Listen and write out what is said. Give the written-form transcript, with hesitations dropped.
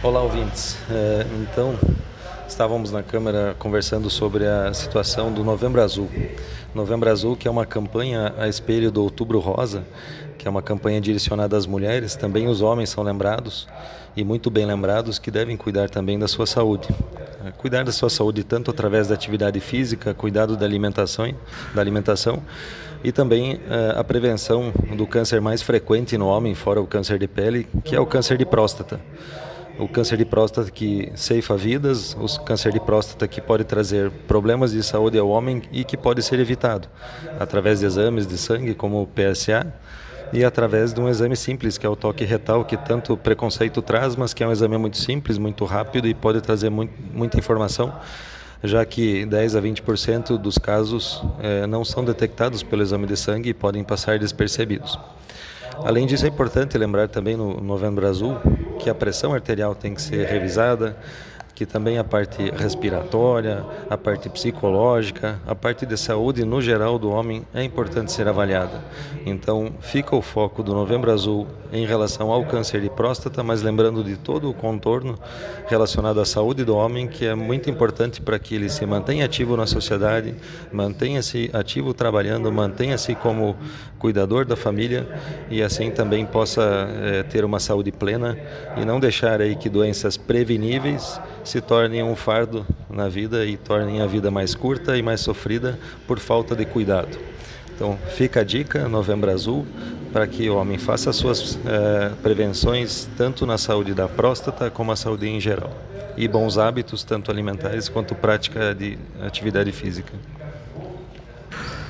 Olá, ouvintes. Então, estávamos na Câmara conversando sobre a situação do Novembro Azul. Novembro Azul, que é uma campanha a espelho do Outubro Rosa, que é uma campanha direcionada às mulheres. Também os homens são lembrados, e muito bem lembrados, que devem cuidar também da sua saúde. Cuidar da sua saúde tanto através da atividade física, cuidado da alimentação e também a prevenção do câncer mais frequente no homem, fora o câncer de pele, que é o câncer de próstata. O câncer de próstata que ceifa vidas, o câncer de próstata que pode trazer problemas de saúde ao homem e que pode ser evitado através de exames de sangue como o PSA e através de um exame simples, que é o toque retal, que tanto preconceito traz, mas que é um exame muito simples, muito rápido e pode trazer muita informação, já que 10 a 20% dos casos não são detectados pelo exame de sangue e podem passar despercebidos. Além disso, é importante lembrar também no Novembro Azul que a pressão arterial tem que ser revisada, que também a parte respiratória, a parte psicológica, a parte de saúde no geral do homem é importante ser avaliada. Então, fica o foco do Novembro Azul em relação ao câncer de próstata, mas lembrando de todo o contorno relacionado à saúde do homem, que é muito importante para que ele se mantenha ativo na sociedade, mantenha-se ativo trabalhando, mantenha-se como cuidador da família e assim também possa ter uma saúde plena e não deixar aí que doenças preveníveis se tornem um fardo na vida e tornem a vida mais curta e mais sofrida por falta de cuidado. Então fica a dica, Novembro Azul, para que o homem faça as suas prevenções tanto na saúde da próstata como a saúde em geral. E bons hábitos, tanto alimentares quanto prática de atividade física.